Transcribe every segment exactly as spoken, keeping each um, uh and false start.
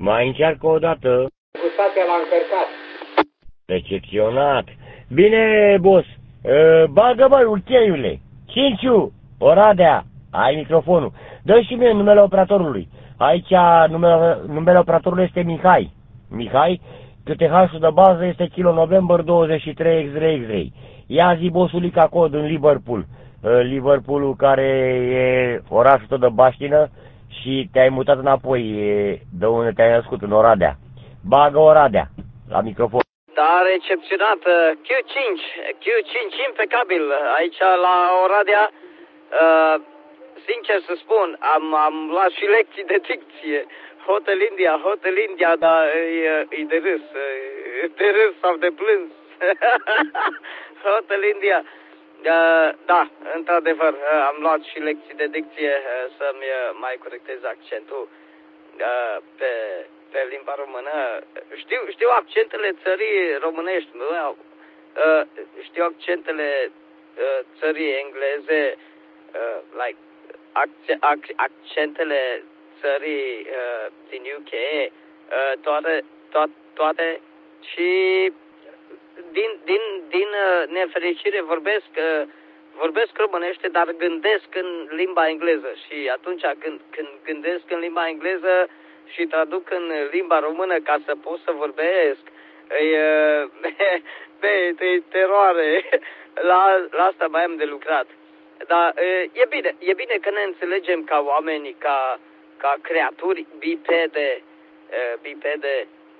Mai încearcă o dată. Gustația l-a încărcat. Recepționat. Bine, boss. Uh, bagă, băi, ulcheiule. Cinciu, Oradea, ai microfonul. Dă și mie numele operatorului. Aici numele, numele operatorului este Mihai. Mihai, Q T H-ul de bază este Kilo November douăzeci și trei X-Ray X-Ray. Ia zi bossulica cod în Liverpool. Liverpoolul care e orașul tău de baștină și te-ai mutat înapoi de unde te-ai născut, în Oradea. Bagă Oradea la microfon. Da, recepționat. Q cinci. Q cinci impecabil. Aici la Oradea, uh, sincer să spun, am, am luat și lecții de dicție. Hotel India, Hotel India, dar e, e de râs. E de râs sau de plâns. Hotel India. Uh, da, într-adevăr, uh, am luat și lecții de dicție uh, să-mi uh, mai corectez accentul uh, pe, pe limba română. Știu, știu accentele țării românești, nu? Uh, știu accentele uh, țării engleze, uh, like, acce, ac, accentele țării uh, din U K, uh, toate, toate, toate și din, din, din uh, nefericire vorbesc, uh, vorbesc românește, dar gândesc în limba engleză și atunci când, când gândesc în limba engleză și traduc în limba română ca să pot să vorbesc, e, e teroare, la, la asta mai am de lucrat. Dar e bine, e bine că ne înțelegem ca oameni, ca, ca creaturi bipede, bipede,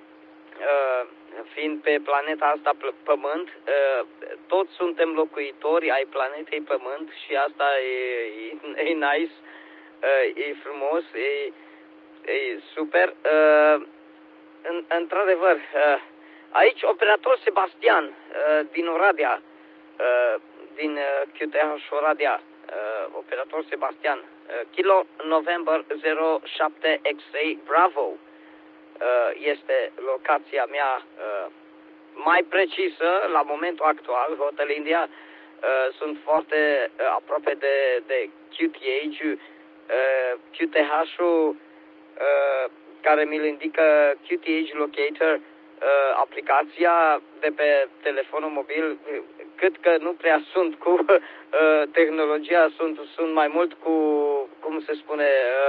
fiind pe planeta asta Pământ, toți suntem locuitori ai planetei Pământ și asta e, e, e nice, e frumos, e, e super. Într-adevăr, aici operator Sebastian din Oradea, din Q T H Oradea, operator Sebastian, Kilo November zero șapte X-Ray Bravo este locația mea mai precisă la momentul actual, Hotel India. Sunt foarte aproape de, de Q T H, Q T H-ul care mi-l indică Q T H Locator, aplicația de pe telefonul mobil, cât că nu prea sunt cu tehnologia, sunt, sunt mai mult cu, cum se spune,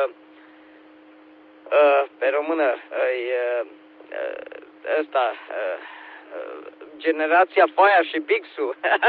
pe română, ăsta, generația Foaia și Pixul,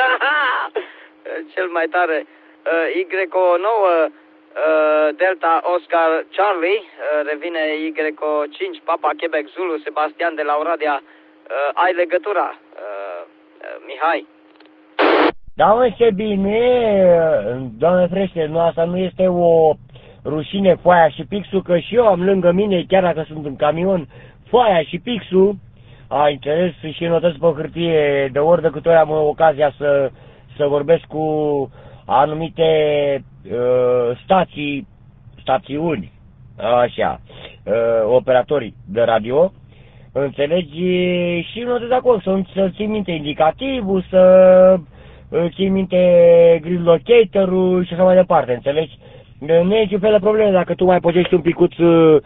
cel mai tare, Y O nouă, Delta Oscar Charlie, revine Y O cinci Papa Quebec Zulu Sebastian de la Oradea. Ai legătura, Mihai? Da, mă, ce bine, doamne frește, nu, asta nu este o rușine, Foaia și Pixul, că și eu am lângă mine, chiar dacă sunt în camion, Foaia și Pixul. Ai înțeles, și notez pe hârtie de ori de câte ori am ocazia să, să vorbesc cu anumite uh, stații, stațiuni, așa, uh, operatori de radio, înțelegi, și notez acolo, să, să ții minte indicativul, să uh, ții minte grid locator-ul și așa mai departe, înțelegi? Nu e niciun fel de probleme dacă tu mai pogești un picuț uh,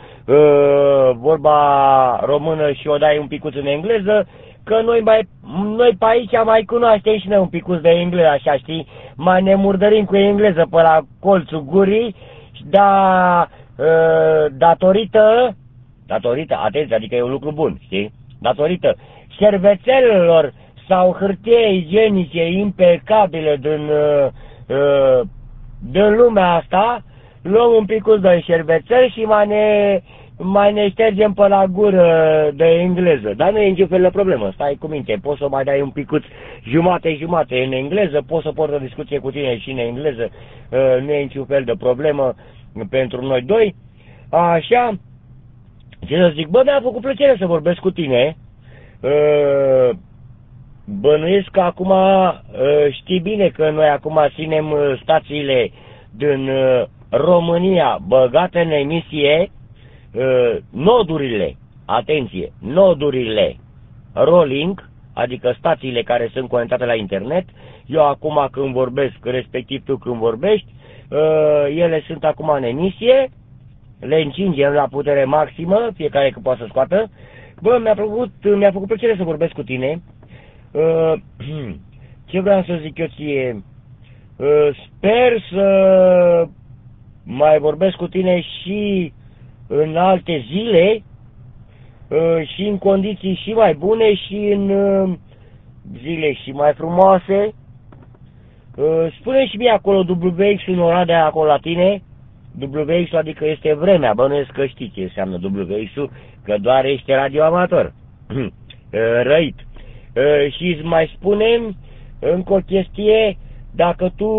vorba română și o dai un picuț în engleză, că noi, mai, noi pe aici mai cunoaștem și noi un picuț de engleză, așa, știi? Mai ne murdărim cu engleză pe la colțul gurii, dar uh, datorită, datorită, atenție, adică e un lucru bun, știi? Datorită șervețelelor sau hârtie igienice impecabile din... Uh, uh, din lumea asta, luăm un picuț de șervețel și mai ne, mai ne ștergem pe la gură de engleză. Dar nu e niciun fel de problemă, stai cu minte, poți să mai dai un picuț jumate-jumate în engleză, poți să port o discuție cu tine și în engleză, nu e niciun fel de problemă pentru noi doi. Așa, ce să zic, bă, mi-a făcut plăcere să vorbesc cu tine. Bănuiesc că acum știi bine că noi acum ținem stațiile din România băgate în emisie, nodurile, atenție, nodurile rolling, adică stațiile care sunt conectate la internet. Eu acum când vorbesc, respectiv tu când vorbești, ele sunt acum în emisie le încingem la putere maximă, fiecare că poate să scoată. Bă, mi-a plăcut, mi-a făcut plăcere să vorbesc cu tine. Uh, ce vreau să zic eu ție? Uh, sper să mai vorbesc cu tine și în alte zile uh, și în condiții și mai bune și în uh, zile și mai frumoase. Uh, spune și mie acolo W X în Oradea, acolo la tine. W X adică este vremea, bănuiesc că știi ce înseamnă W X-ul, că doar ești radioamator. uh, Răit. Uh, și îți mai spunem încă o chestie, dacă tu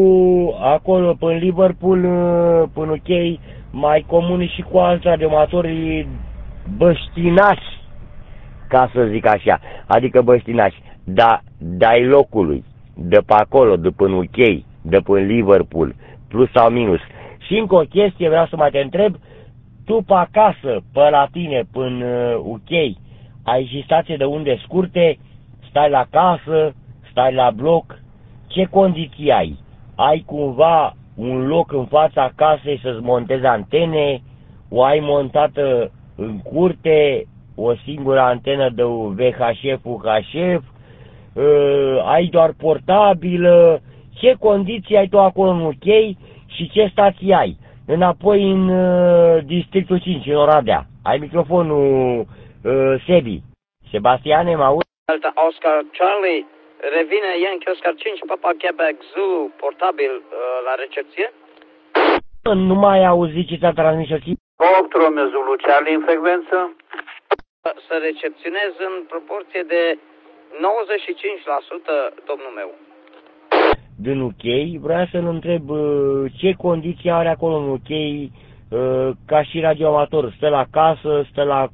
acolo până Liverpool, uh, până ok, mai comuni și cu alți radioamatori băștinași, ca să zic așa, adică băștinași, da, dai locului, de pe acolo, de până ok, de până Liverpool, plus sau minus. Și încă o chestie, vreau să mai te întreb, tu pe acasă, pe la tine, până ok, ai și stație de unde scurte, stai la casă, stai la bloc, ce condiții ai? Ai cumva un loc în fața casei să-ți montezi antene, o ai montată în curte, o singură antenă de V H F, U H F, uh, ai doar portabilă, ce condiții ai tu acolo în ok și ce stații ai? Înapoi în uh, districtul cinci, în Oradea. Ai microfonul, uh, Sebi. Sebastiane, mă auzi? Delta Oscar Charlie, revine Yankee Oscar cinci, Papa Quebec Zulu, portabil uh, la recepție. Nu mai auzi ce ți-a transmis o chip? opt Romeo Zulu Charlie în frecvență. Să recepționez în proporție de nouăzeci și cinci la sută, domnul meu. Din ok, vreau să-l întreb ce condiții are acolo în ok, ca și radioamator, stă la casă, stă la,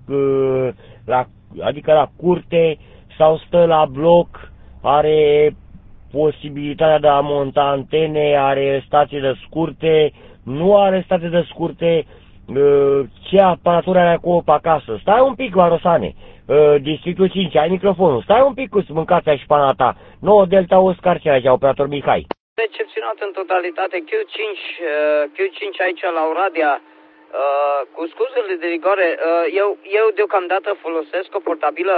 la, adică la curte sau stă la bloc, are posibilitatea de a monta antene, are stații de scurte, nu are stații de scurte, ce aparatură are acolo pe acasă. Stai un pic la Rosane, districtul cinci, ai microfonul, stai un pic cu mâncația și pana ta. nouă Delta Oscar Charlie, operator Mihai. Recepționat în totalitate Q cinci, Q cinci aici la Oradea, cu scuzele de rigoare, eu, eu deocamdată folosesc o portabilă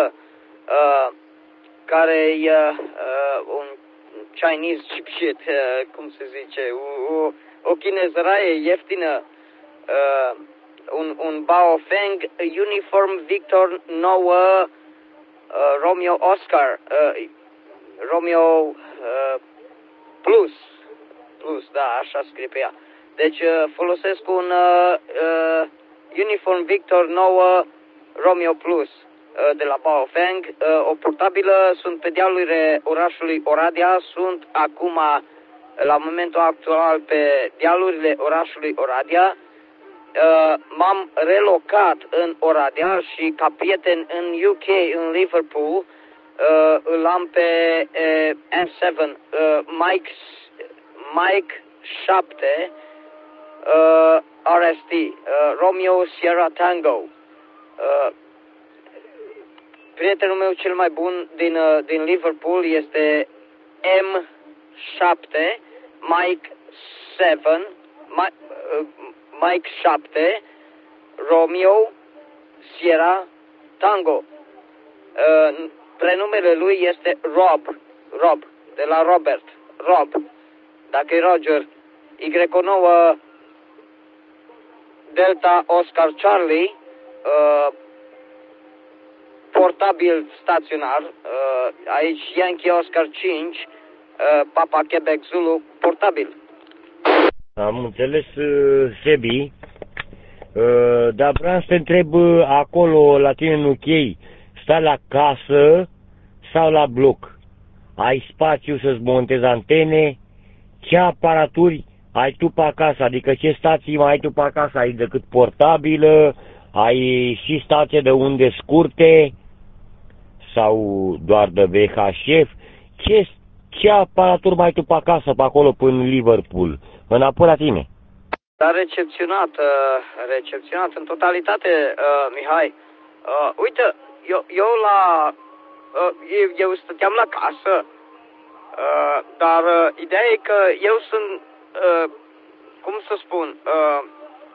care e un Chinese chipset, cum se zice, o, o chinezăraie ieftină, un, un Baofeng Uniform Victor nouă Romeo Oscar, Romeo uh, Plus, Plus, da, așa scrie pe ea. Deci uh, folosesc un uh, uh, Uniform Victor nouă Romeo Plus uh, de la Baofeng, uh, o portabilă, sunt pe dealurile orașului Oradea, sunt acum, la momentul actual, pe dealurile orașului Oradea. Uh, m-am relocat în Oradea și ca prieten în U K, în Liverpool, Uh, îl am pe uh, M șapte, uh, Mike, Mike șapte, uh, R S T, uh, Romeo Sierra Tango. Uh, prietenul meu cel mai bun din, uh, din Liverpool este M șapte, Mike șapte, Ma, uh, Mike șapte, Romeo Sierra Tango. Uh, Prenumele lui este Rob, Rob, de la Robert, Rob. Dacă e Roger, Y nouă Delta Oscar Charlie, uh, portabil staționar, uh, aici Yankee Oscar cinci, uh, Papa Quebec Zulu, portabil. Am înțeles, Sebi, uh, dar vreau să te întreb acolo, la tine în ok, stai la casă sau la bloc? Ai spațiu să-ți montezi antene? Ce aparaturi ai tu pe acasă? Adică ce stații mai ai tu pe acasă? Ai decât portabilă? Ai și stație de unde scurte? Sau doar de V H F? Ce, ce aparaturi mai ai tu pe acasă, pe acolo, până Liverpool? Înapoi la tine. S-a recepționat, recepționat în totalitate, uh, Mihai. Uh, uite, eu, eu la... Uh, eu, eu stăteam la casă, uh, dar uh, ideea e că eu sunt, uh, cum să spun, uh,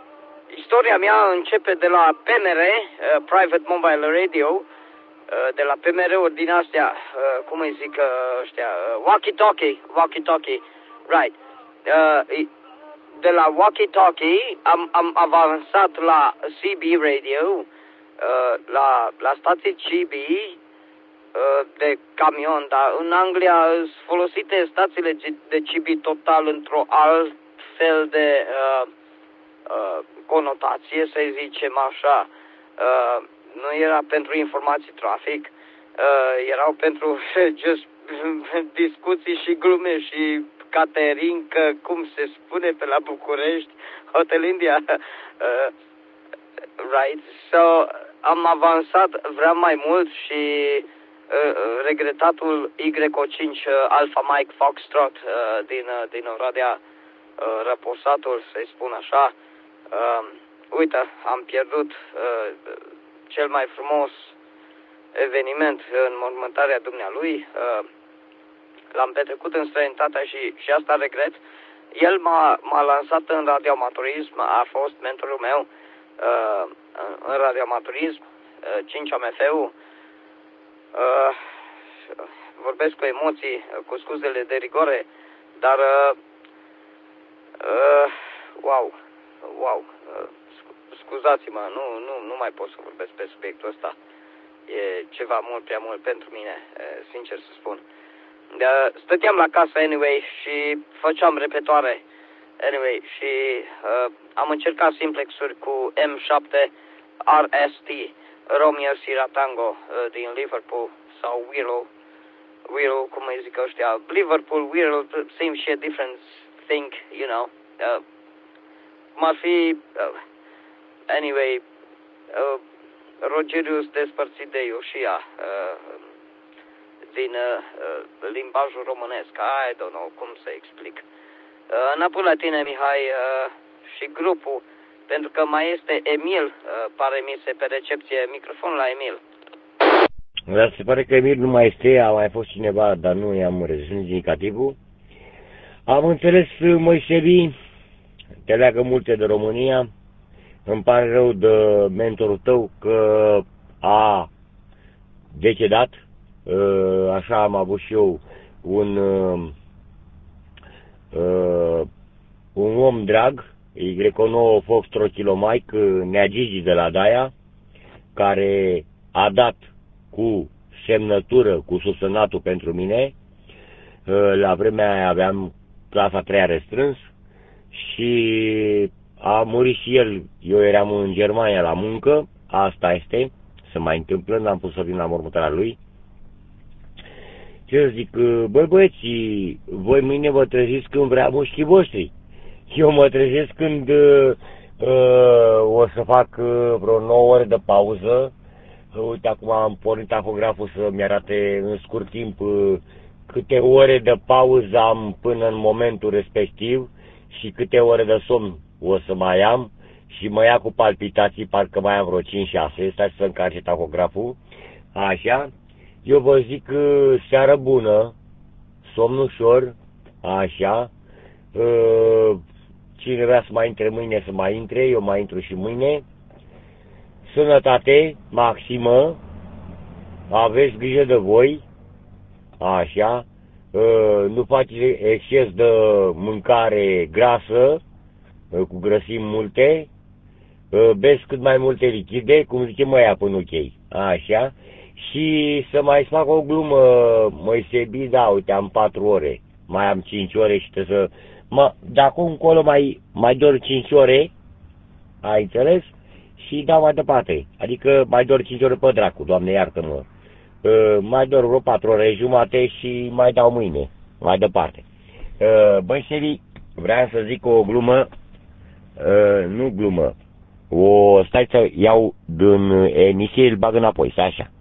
istoria mea începe de la P M R, uh, Private Mobile Radio, uh, de la P M R-uri din astea, uh, cum îi zic uh, ăștia, uh, walkie-talkie, walkie-talkie, right. Uh, de la walkie-talkie am, am avansat la C B Radio, uh, la, la stații C B, uh, de camion, dar în Anglia sunt folosite stațiile de C B total într-o alt fel de uh, uh, conotație, să zicem așa. Uh, nu era pentru informații trafic, uh, erau pentru just discuții și glume și catering, cum se spune pe la București, Hotel India. Uh, right? So, am avansat, vreau mai mult și uh, regretatul Y O cinci uh, Alpha Mike Foxtrot uh, din, uh, din Oradea, uh, răposatul, să-i spun așa. Uh, uite, am pierdut uh, cel mai frumos eveniment în mormântarea dumnealui. Uh, L-am petrecut în străinătatea și, și asta regret. El m-a, m-a lansat în radioamatorism, a fost mentorul meu uh, în radioamatorism, uh, cinci A M F-ul. Uh, vorbesc cu emoții, cu scuzele de rigoare, dar uh, uh, wow, wow, uh, scuzați-mă, nu, nu, nu mai pot să vorbesc pe subiectul ăsta. E ceva mult prea mult pentru mine, sincer să spun. Stăteam la casă anyway și făceam repetoare anyway și uh, am încercat simplexuri cu M șapte R S T, Romeo Sierra Tango, uh, din Liverpool sau Wirral, Wirral, cum îi zic ăștia, Liverpool, Wirral, same shit, different thing, you know. Uh, cum ar fi, uh, anyway, uh, Rogerius despărțit de Iușia, uh, din uh, limbajul românesc. I don't know cum să explic. Uh, înapoi la tine, Mihai, uh, și grupul, pentru că mai este Emil, uh, pare mi se pe recepție, microfon la Emil. Dar se pare că Emil nu mai este, a mai fost cineva, dar nu i-am rezis indicativul. Am înțeles, Moisevi, te leagă multe de România. Îmi pare rău de mentorul tău că a decedat. Așa am avut și eu un, un om drag, Y nouă Foxtrot Kilo Mike, Nea Gigi de la Daia, care a dat cu semnătură, cu subsemnatul pentru mine. La vremea aia aveam clasa a treia restrâns și a murit și el. Eu eram în Germania la muncă, asta este, se mai întâmplă, n-am pus să vin la mormântarea lui. Ce zic, băi băieți, voi mâine vă treziți când vrea mușchii voștri. Eu mă trezesc când uh, o să fac uh, vreo nouă ore de pauză. Uh, uite, acum am pornit tachograful să-mi arate în scurt timp uh, câte ore de pauză am până în momentul respectiv și câte ore de somn o să mai am și mă ia cu palpitații, parcă mai am vreo cinci șase, stai să încarce tachograful, așa. Eu vă zic uh, seară bună, somn ușor, așa, uh, cine vrea să mai intre mâine să mai intre, eu mai intru și mâine, sănătate maximă, aveți grijă de voi, așa, uh, nu faceți exces de mâncare grasă, uh, cu grăsimi multe, uh, beți cât mai multe lichide, cum zice măia până ok, așa. Și să mai fac o glumă, Moisebi, da, uite, am patru ore, mai am cinci ore și trebuie să... Mă, de acum încolo mai, mai dor cinci ore, ai înțeles? Și dau mai departe, adică mai dor cinci ore pe dracu, Doamne iartă-mă. Uh, mai dor vreo patru ore jumate și mai dau mâine, mai departe. Uh, băi, Sevi, vreau să zic o glumă, uh, nu glumă, o stai să iau din emisie, îl bag înapoi, să așa.